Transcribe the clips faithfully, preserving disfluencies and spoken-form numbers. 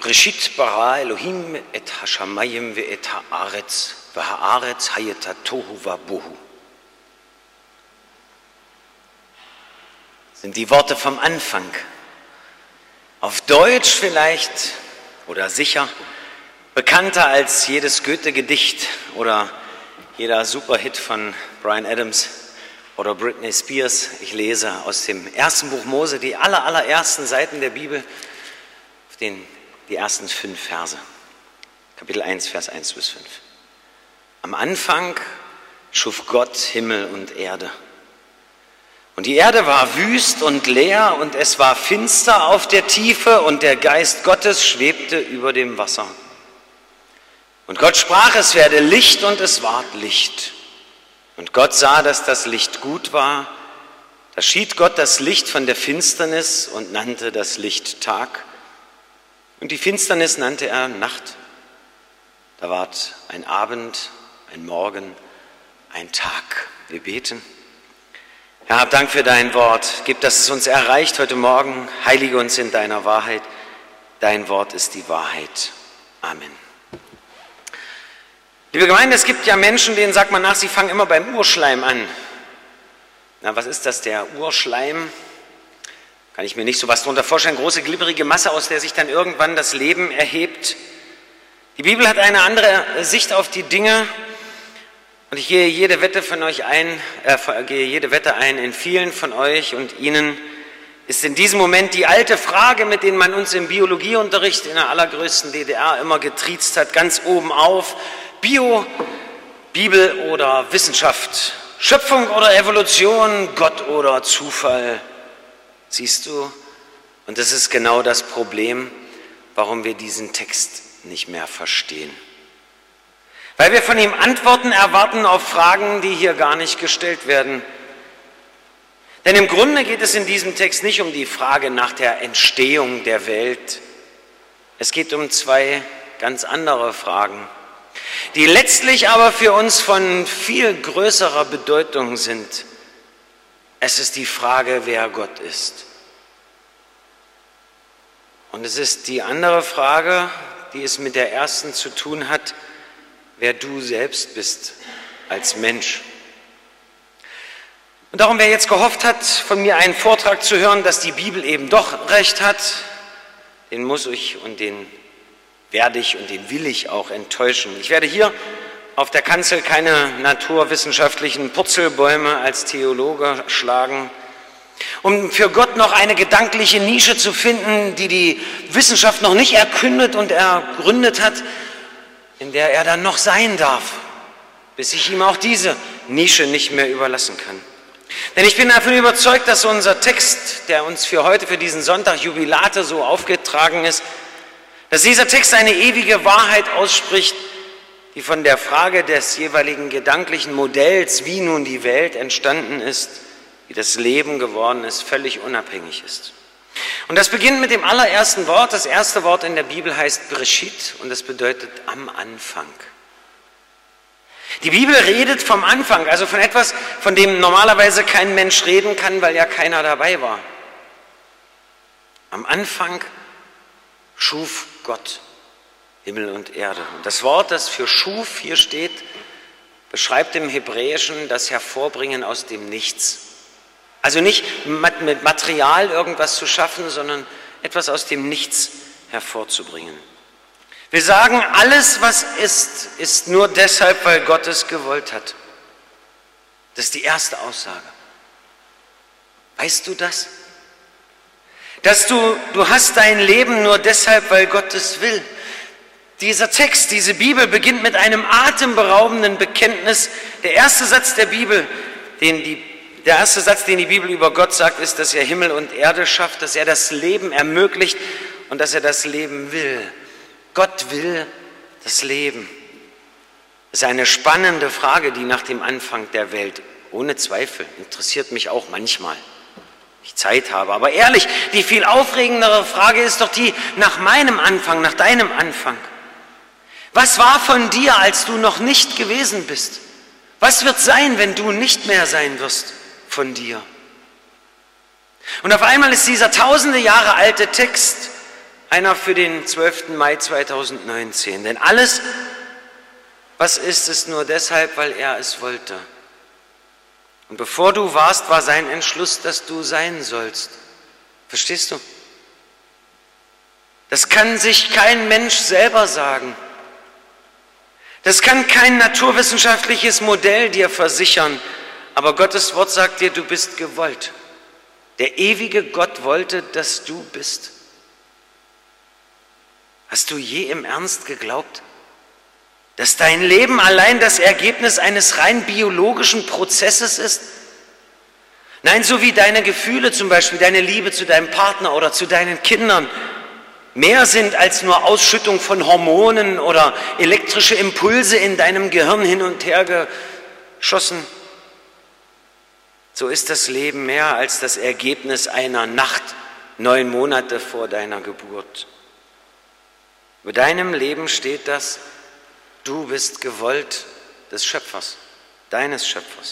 Breshit bara Elohim et hashamayim ve et haaretz ve haaretz hayeta tohu vabohu. Sind die Worte vom Anfang. Auf Deutsch vielleicht oder sicher bekannter als jedes Goethe-Gedicht oder jeder Superhit von Bryan Adams oder Britney Spears. Ich lese aus dem ersten Buch Mose die aller, allerersten Seiten der Bibel, auf den, die ersten fünf Verse. Kapitel eins, Vers eins bis fünf. Am Anfang schuf Gott Himmel und Erde. Und die Erde war wüst und leer und es war finster auf der Tiefe und der Geist Gottes schwebte über dem Wasser. Und Gott sprach, es werde Licht und es ward Licht. Und Gott sah, dass das Licht gut war. Da schied Gott das Licht von der Finsternis und nannte das Licht Tag. Und die Finsternis nannte er Nacht. Da ward ein Abend, ein Morgen, ein Tag. Wir beten. Herr, hab Dank für dein Wort. Gib, dass es uns erreicht heute Morgen. Heilige uns in deiner Wahrheit. Dein Wort ist die Wahrheit. Amen. Liebe Gemeinde, es gibt ja Menschen, denen sagt man nach, sie fangen immer beim Urschleim an. Na, was ist das, der Urschleim? Kann ich mir nicht so was darunter vorstellen. Große, glibberige Masse, aus der sich dann irgendwann das Leben erhebt. Die Bibel hat eine andere Sicht auf die Dinge. Und ich gehe jede Wette von euch ein, äh, gehe jede Wette ein, in vielen von euch und Ihnen ist in diesem Moment die alte Frage, mit der man uns im Biologieunterricht in der allergrößten D D R immer getriezt hat, ganz oben auf. Bio, Bibel oder Wissenschaft, Schöpfung oder Evolution, Gott oder Zufall. Siehst du? Und das ist genau das Problem, warum wir diesen Text nicht mehr verstehen. Weil wir von ihm Antworten erwarten auf Fragen, die hier gar nicht gestellt werden. Denn im Grunde geht es in diesem Text nicht um die Frage nach der Entstehung der Welt. Es geht um zwei ganz andere Fragen, die letztlich aber für uns von viel größerer Bedeutung sind. Es ist die Frage, wer Gott ist. Und es ist die andere Frage, die es mit der ersten zu tun hat, wer du selbst bist als Mensch. Und darum, wer jetzt gehofft hat, von mir einen Vortrag zu hören, dass die Bibel eben doch recht hat, den muss ich und den werde ich und den will ich auch enttäuschen. Ich werde hier auf der Kanzel keine naturwissenschaftlichen Purzelbäume als Theologe schlagen, um für Gott noch eine gedankliche Nische zu finden, die die Wissenschaft noch nicht erkündet und ergründet hat, in der er dann noch sein darf, bis ich ihm auch diese Nische nicht mehr überlassen kann. Denn ich bin davon überzeugt, dass unser Text, der uns für heute, für diesen Sonntag Jubilate so aufgetragen ist, dass dieser Text eine ewige Wahrheit ausspricht, die von der Frage des jeweiligen gedanklichen Modells, wie nun die Welt entstanden ist, wie das Leben geworden ist, völlig unabhängig ist. Und das beginnt mit dem allerersten Wort. Das erste Wort in der Bibel heißt Breshit und das bedeutet am Anfang. Die Bibel redet vom Anfang, also von etwas, von dem normalerweise kein Mensch reden kann, weil ja keiner dabei war. Am Anfang schuf Gott Himmel und Erde. Und das Wort, das für schuf hier steht, beschreibt im Hebräischen das Hervorbringen aus dem Nichts. Also nicht mit Material irgendwas zu schaffen, sondern etwas aus dem Nichts hervorzubringen. Wir sagen, alles, was ist, ist nur deshalb, weil Gott es gewollt hat. Das ist die erste Aussage. Weißt du das? Dass du, du hast dein Leben nur deshalb, weil Gott es will. Dieser Text, diese Bibel beginnt mit einem atemberaubenden Bekenntnis. Der erste Satz der Bibel, den die Der erste Satz, den die Bibel über Gott sagt, ist, dass er Himmel und Erde schafft, dass er das Leben ermöglicht und dass er das Leben will. Gott will das Leben. Das ist eine spannende Frage, die nach dem Anfang der Welt, ohne Zweifel, interessiert mich auch manchmal, wenn ich Zeit habe. Aber ehrlich, die viel aufregendere Frage ist doch die nach meinem Anfang, nach deinem Anfang. Was war von dir, als du noch nicht gewesen bist? Was wird sein, wenn du nicht mehr sein wirst von dir? Und auf einmal ist dieser tausende Jahre alte Text Einer für den zwölften Mai zweitausendneunzehn. Denn alles, was ist, ist nur deshalb, weil er es wollte. Und bevor du warst, war sein Entschluss, dass du sein sollst. Verstehst du? Das kann sich kein Mensch selber sagen. Das kann kein naturwissenschaftliches Modell dir versichern. Aber Gottes Wort sagt dir, du bist gewollt. Der ewige Gott wollte, dass du bist. Hast du je im Ernst geglaubt, dass dein Leben allein das Ergebnis eines rein biologischen Prozesses ist? Nein, so wie deine Gefühle, zum Beispiel deine Liebe zu deinem Partner oder zu deinen Kindern, mehr sind als nur Ausschüttung von Hormonen oder elektrische Impulse in deinem Gehirn hin und her geschossen. So ist das Leben mehr als das Ergebnis einer Nacht, neun Monate vor deiner Geburt. Über deinem Leben steht das, du bist gewollt des Schöpfers, deines Schöpfers.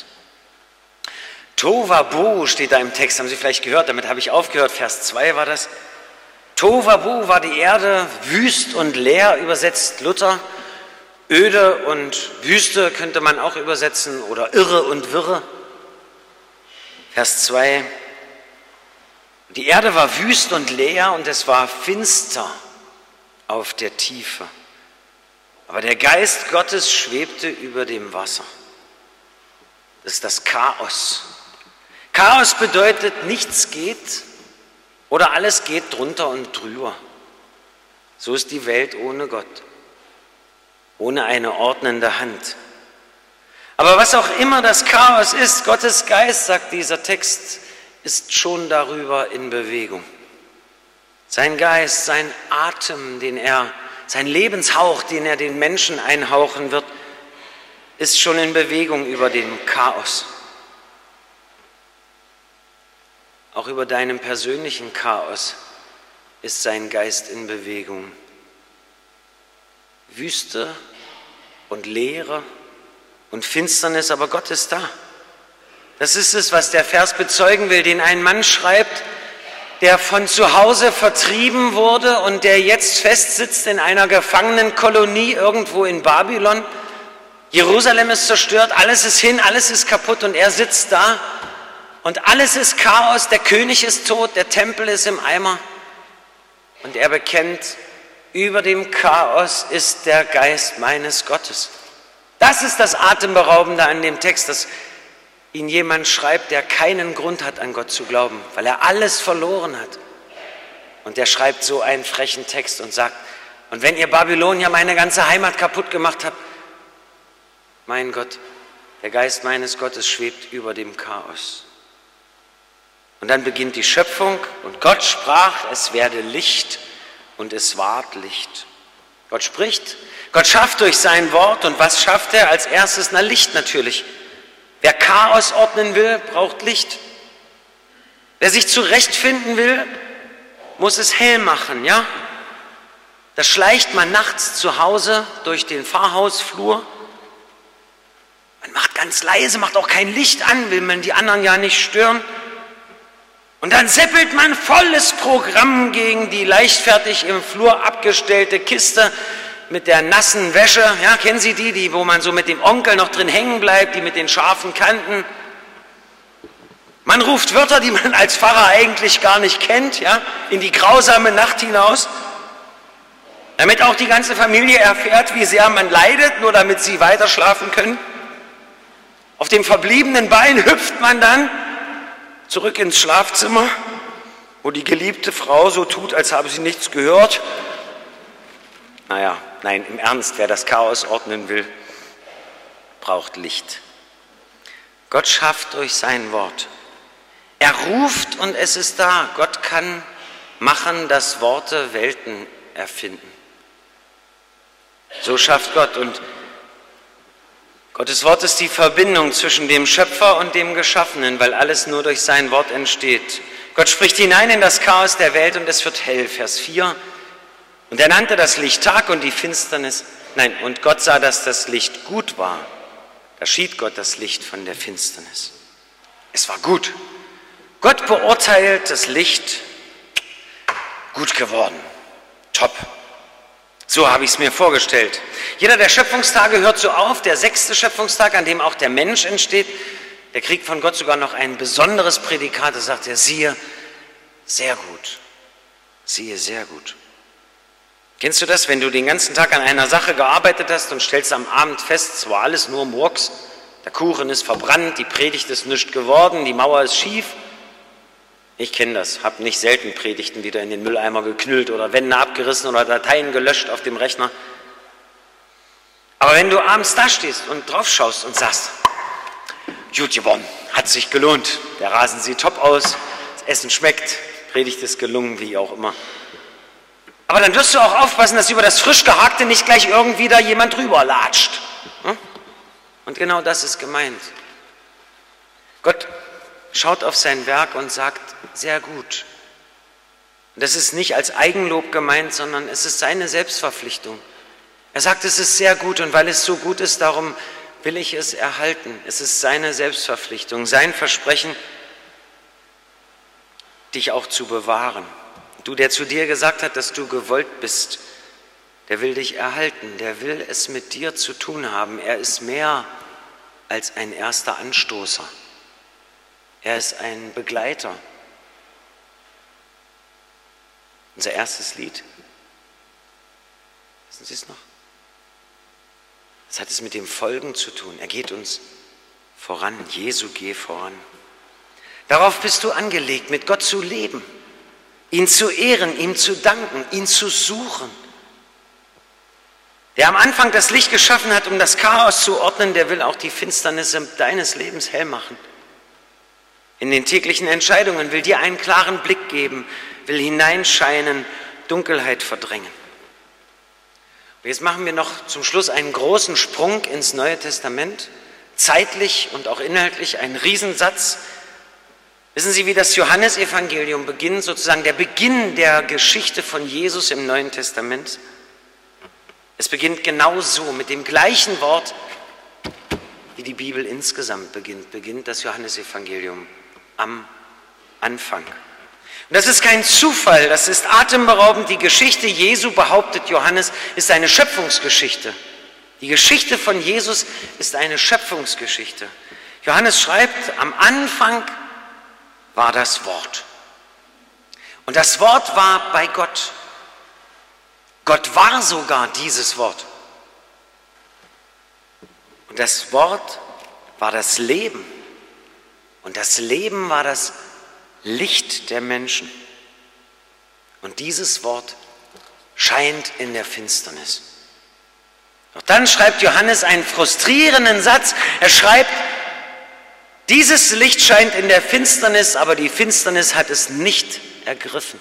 Tovabu steht da im Text, haben Sie vielleicht gehört, damit habe ich aufgehört, Vers zwei war das. Tovabu war die Erde wüst und leer, übersetzt Luther. Öde und Wüste könnte man auch übersetzen oder irre und wirre. Vers zwei. Die Erde war wüst und leer und es war finster auf der Tiefe. Aber der Geist Gottes schwebte über dem Wasser. Das ist das Chaos. Chaos bedeutet, nichts geht oder alles geht drunter und drüber. So ist die Welt ohne Gott, ohne eine ordnende Hand. Aber was auch immer das Chaos ist, Gottes Geist, sagt dieser Text, ist schon darüber in Bewegung. Sein Geist, sein Atem, den er, sein Lebenshauch, den er den Menschen einhauchen wird, ist schon in Bewegung über dem Chaos. Auch über deinem persönlichen Chaos ist sein Geist in Bewegung. Wüste und Leere und Finsternis, aber Gott ist da. Das ist es, was der Vers bezeugen will, den ein Mann schreibt, der von zu Hause vertrieben wurde und der jetzt festsitzt in einer Gefangenenkolonie irgendwo in Babylon. Jerusalem ist zerstört, alles ist hin, alles ist kaputt und er sitzt da und alles ist Chaos, der König ist tot, der Tempel ist im Eimer und er bekennt, über dem Chaos ist der Geist meines Gottes. Das ist das Atemberaubende an dem Text, dass ihn jemand schreibt, der keinen Grund hat, an Gott zu glauben, weil er alles verloren hat. Und der schreibt so einen frechen Text und sagt, und wenn ihr Babylonier meine ganze Heimat kaputt gemacht habt, mein Gott, der Geist meines Gottes schwebt über dem Chaos. Und dann beginnt die Schöpfung und Gott sprach, es werde Licht und es ward Licht. Gott spricht, Gott schafft durch sein Wort und was schafft er als erstes? Na, Licht natürlich. Wer Chaos ordnen will, braucht Licht. Wer sich zurechtfinden will, muss es hell machen, ja? Da schleicht man nachts zu Hause durch den Pfarrhausflur. Man macht ganz leise, macht auch kein Licht an, will man die anderen ja nicht stören. Und dann seppelt man volles Programm gegen die leichtfertig im Flur abgestellte Kiste mit der nassen Wäsche. Ja, kennen Sie die, die, wo man so mit dem Onkel noch drin hängen bleibt, die mit den scharfen Kanten? Man ruft Wörter, die man als Pfarrer eigentlich gar nicht kennt, ja, in die grausame Nacht hinaus, damit auch die ganze Familie erfährt, wie sehr man leidet, nur damit sie weiter schlafen können. Auf dem verbliebenen Bein hüpft man dann zurück ins Schlafzimmer, wo die geliebte Frau so tut, als habe sie nichts gehört. Naja, nein, im Ernst, wer das Chaos ordnen will, braucht Licht. Gott schafft durch sein Wort. Er ruft und es ist da. Gott kann machen, dass Worte Welten erfinden. So schafft Gott und Gottes Wort ist die Verbindung zwischen dem Schöpfer und dem Geschaffenen, weil alles nur durch sein Wort entsteht. Gott spricht hinein in das Chaos der Welt und es wird hell. Vers vier. Und er nannte das Licht Tag und die Finsternis, nein, und Gott sah, dass das Licht gut war. Da schied Gott das Licht von der Finsternis. Es war gut. Gott beurteilt das Licht gut geworden. Top. So habe ich es mir vorgestellt. Jeder der Schöpfungstage hört so auf. Der sechste Schöpfungstag, an dem auch der Mensch entsteht, der kriegt von Gott sogar noch ein besonderes Prädikat. Da sagt er, siehe, sehr gut. Siehe, sehr gut. Kennst du das, wenn du den ganzen Tag an einer Sache gearbeitet hast und stellst am Abend fest, es war alles nur Murks, der Kuchen ist verbrannt, die Predigt ist nichts geworden, die Mauer ist schief? Ich kenne das, habe nicht selten Predigten wieder in den Mülleimer geknüllt oder Wände abgerissen oder Dateien gelöscht auf dem Rechner. Aber wenn du abends da stehst und drauf schaust und sagst, gut geworden, hat sich gelohnt, der Rasen sieht top aus, das Essen schmeckt, Predigt ist gelungen, wie auch immer. Aber dann wirst du auch aufpassen, dass über das frisch Gehackte nicht gleich irgendwie da jemand drüber latscht. Und genau das ist gemeint. Gott schaut auf sein Werk und sagt, sehr gut. Und das ist nicht als Eigenlob gemeint, sondern es ist seine Selbstverpflichtung. Er sagt, es ist sehr gut und weil es so gut ist, darum will ich es erhalten. Es ist seine Selbstverpflichtung, sein Versprechen, dich auch zu bewahren. Du, der zu dir gesagt hat, dass du gewollt bist, der will dich erhalten, der will es mit dir zu tun haben. Er ist mehr als ein erster Anstoßer. Er ist ein Begleiter. Unser erstes Lied, wissen Sie es noch? Das hat es mit dem Folgen zu tun. Er geht uns voran. Jesu, geh voran. Darauf bist du angelegt, mit Gott zu leben, ihn zu ehren, ihm zu danken, ihn zu suchen. Der am Anfang das Licht geschaffen hat, um das Chaos zu ordnen, der will auch die Finsternisse deines Lebens hell machen. In den täglichen Entscheidungen will dir einen klaren Blick geben, will hineinscheinen, Dunkelheit verdrängen. Und jetzt machen wir noch zum Schluss einen großen Sprung ins Neue Testament, zeitlich und auch inhaltlich ein Riesensatz. Wissen Sie, wie das Johannesevangelium beginnt, sozusagen der Beginn der Geschichte von Jesus im Neuen Testament? Es beginnt genau so, mit dem gleichen Wort, wie die Bibel insgesamt beginnt, beginnt das Johannesevangelium am Anfang. Und das ist kein Zufall, das ist atemberaubend. Die Geschichte Jesu, behauptet Johannes, ist eine Schöpfungsgeschichte. Die Geschichte von Jesus ist eine Schöpfungsgeschichte. Johannes schreibt, am Anfang war das Wort. Und das Wort war bei Gott. Gott war sogar dieses Wort. Und das Wort war das Leben. Und das Leben war das Licht der Menschen. Und dieses Wort scheint in der Finsternis. Doch dann schreibt Johannes einen frustrierenden Satz. Er schreibt, dieses Licht scheint in der Finsternis, aber die Finsternis hat es nicht ergriffen.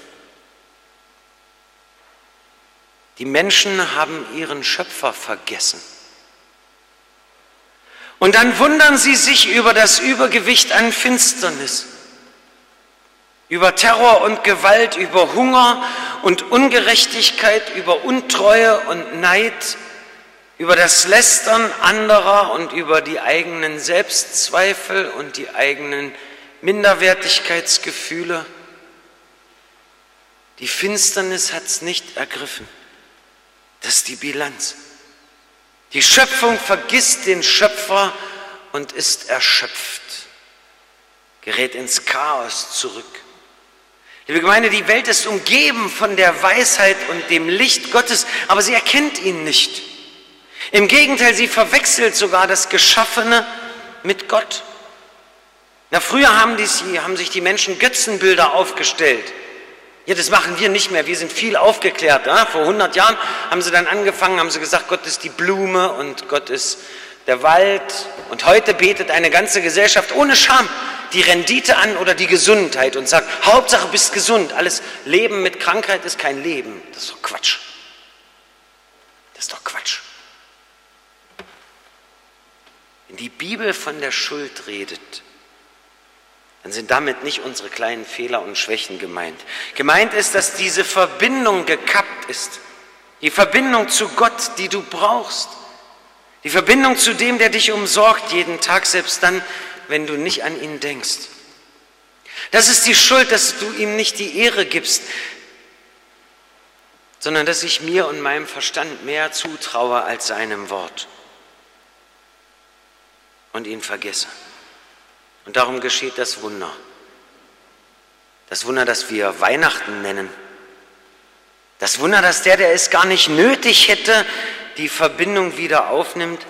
Die Menschen haben ihren Schöpfer vergessen. Und dann wundern sie sich über das Übergewicht an Finsternis, über Terror und Gewalt, über Hunger und Ungerechtigkeit, über Untreue und Neid, über das Lästern anderer und über die eigenen Selbstzweifel und die eigenen Minderwertigkeitsgefühle. Die Finsternis hat es nicht ergriffen. Das ist die Bilanz. Die Schöpfung vergisst den Schöpfer und ist erschöpft, gerät ins Chaos zurück. Liebe Gemeinde, die Welt ist umgeben von der Weisheit und dem Licht Gottes, aber sie erkennt ihn nicht. Im Gegenteil, sie verwechselt sogar das Geschaffene mit Gott. Na, früher haben, die, haben sich die Menschen Götzenbilder aufgestellt. Ja, das machen wir nicht mehr, wir sind viel aufgeklärt. Ja? Vor hundert Jahren haben sie dann angefangen, haben sie gesagt, Gott ist die Blume und Gott ist der Wald. Und heute betet eine ganze Gesellschaft ohne Scham die Rendite an oder die Gesundheit und sagt, Hauptsache bist gesund. Alles Leben mit Krankheit ist kein Leben. Das ist doch Quatsch. Das ist doch Quatsch. Wenn die Bibel von der Schuld redet, dann sind damit nicht unsere kleinen Fehler und Schwächen gemeint. Gemeint ist, dass diese Verbindung gekappt ist. Die Verbindung zu Gott, die du brauchst. Die Verbindung zu dem, der dich umsorgt jeden Tag, selbst dann, wenn du nicht an ihn denkst. Das ist die Schuld, dass du ihm nicht die Ehre gibst. sondern dass ich mir und meinem Verstand mehr zutraue als seinem Wort und ihn vergesse. Und darum geschieht das Wunder. Das Wunder, das wir Weihnachten nennen. Das Wunder, dass der, der es gar nicht nötig hätte, die Verbindung wieder aufnimmt,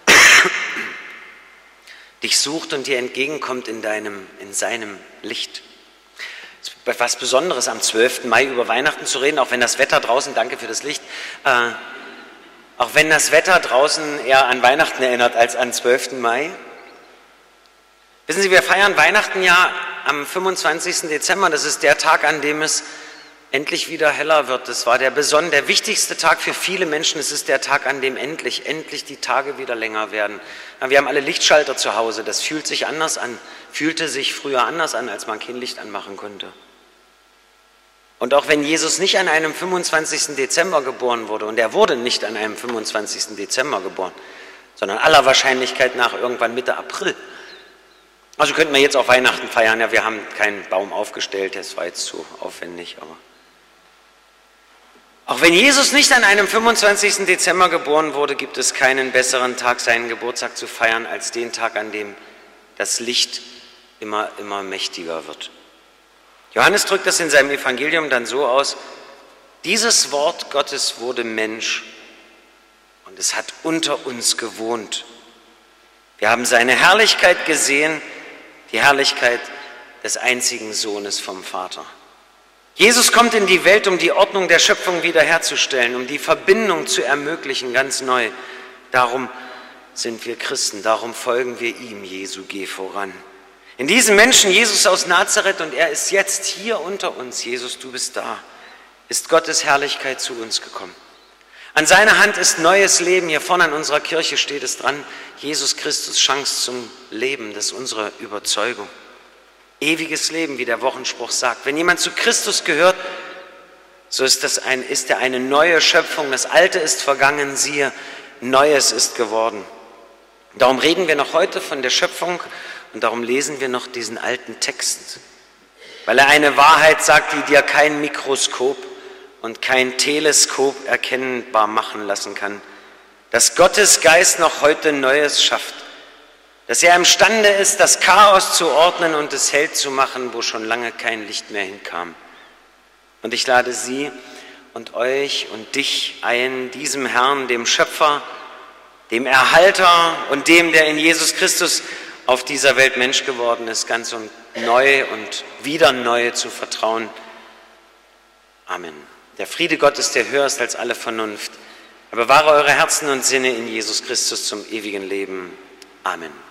dich sucht und dir entgegenkommt in, deinem, in seinem Licht. Es ist etwas Besonderes, am zwölften Mai über Weihnachten zu reden, auch wenn das Wetter draußen, danke für das Licht, äh, auch wenn das Wetter draußen eher an Weihnachten erinnert als an zwölften Mai. Wissen Sie, wir feiern Weihnachten ja am fünfundzwanzigsten Dezember, das ist der Tag, an dem es endlich wieder heller wird. Das war der besondere, der wichtigste Tag für viele Menschen. Es ist der Tag, an dem endlich, endlich die Tage wieder länger werden. Wir haben alle Lichtschalter zu Hause. Das fühlt sich anders an, fühlte sich früher anders an, als man kein Licht anmachen konnte. Und auch wenn Jesus nicht an einem fünfundzwanzigsten Dezember geboren wurde, und er wurde nicht an einem fünfundzwanzigsten Dezember geboren, sondern aller Wahrscheinlichkeit nach irgendwann Mitte April. Also könnten wir jetzt auch Weihnachten feiern. Ja, wir haben keinen Baum aufgestellt, das war jetzt zu aufwendig, aber auch wenn Jesus nicht an einem fünfundzwanzigsten Dezember geboren wurde, gibt es keinen besseren Tag, seinen Geburtstag zu feiern, als den Tag, an dem das Licht immer, immer mächtiger wird. Johannes drückt das in seinem Evangelium dann so aus: Dieses Wort Gottes wurde Mensch und es hat unter uns gewohnt. Wir haben seine Herrlichkeit gesehen, die Herrlichkeit des einzigen Sohnes vom Vater. Jesus kommt in die Welt, um die Ordnung der Schöpfung wiederherzustellen, um die Verbindung zu ermöglichen, ganz neu. Darum sind wir Christen, darum folgen wir ihm, Jesu, geh voran. In diesem Menschen, Jesus aus Nazareth, und er ist jetzt hier unter uns, Jesus, du bist da, ist Gottes Herrlichkeit zu uns gekommen. An seiner Hand ist neues Leben, hier vorne an unserer Kirche steht es dran, Jesus Christus, Chance zum Leben, das ist unsere Überzeugung. Ewiges Leben, wie der Wochenspruch sagt. Wenn jemand zu Christus gehört, so ist, das ein, ist er eine neue Schöpfung. Das Alte ist vergangen, siehe, Neues ist geworden. Darum reden wir noch heute von der Schöpfung und darum lesen wir noch diesen alten Text. Weil er eine Wahrheit sagt, die dir kein Mikroskop und kein Teleskop erkennbar machen lassen kann. Dass Gottes Geist noch heute Neues schafft. Dass er imstande ist, das Chaos zu ordnen und es hell zu machen, wo schon lange kein Licht mehr hinkam. Und ich lade Sie und euch und dich ein, diesem Herrn, dem Schöpfer, dem Erhalter und dem, der in Jesus Christus auf dieser Welt Mensch geworden ist, ganz und neu und wieder neu zu vertrauen. Amen. Der Friede Gottes, der höher ist als alle Vernunft, er bewahre eure Herzen und Sinne in Jesus Christus zum ewigen Leben. Amen.